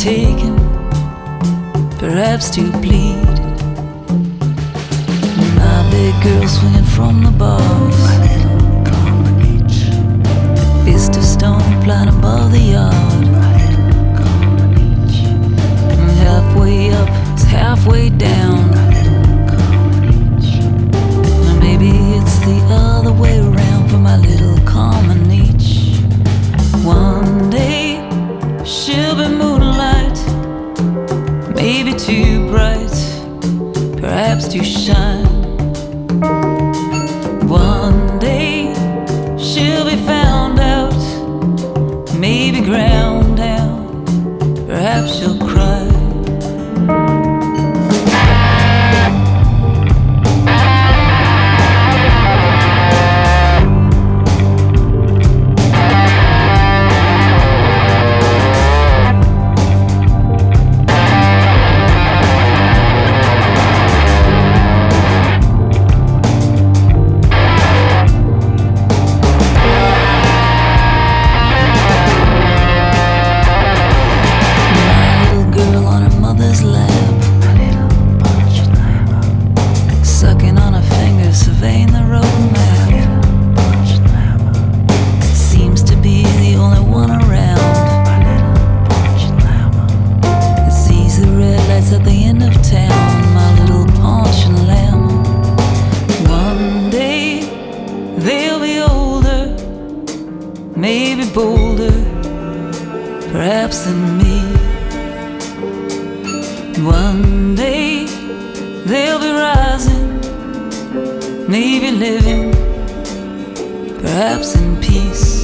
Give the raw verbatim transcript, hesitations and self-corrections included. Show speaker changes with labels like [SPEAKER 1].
[SPEAKER 1] taken, perhaps to bleed. My big girl swinging from the bars,
[SPEAKER 2] my little common each,
[SPEAKER 1] fist of stone flying above the yard.
[SPEAKER 2] my little common each,
[SPEAKER 1] Halfway up is halfway down.
[SPEAKER 2] my little common each,
[SPEAKER 1] Maybe it's the other way around for my little common each. One day she'll be moonlight, maybe too bright, perhaps to shine. One day she'll be found out, maybe ground down, perhaps she'll cry. Sucking on her fingers, surveying the road map. Seems to be the only one around that sees the red lights at the end of town. My little paunch and lamb. One day they'll be older, maybe bolder, perhaps than me. One day they'll be rising, maybe living, perhaps in peace.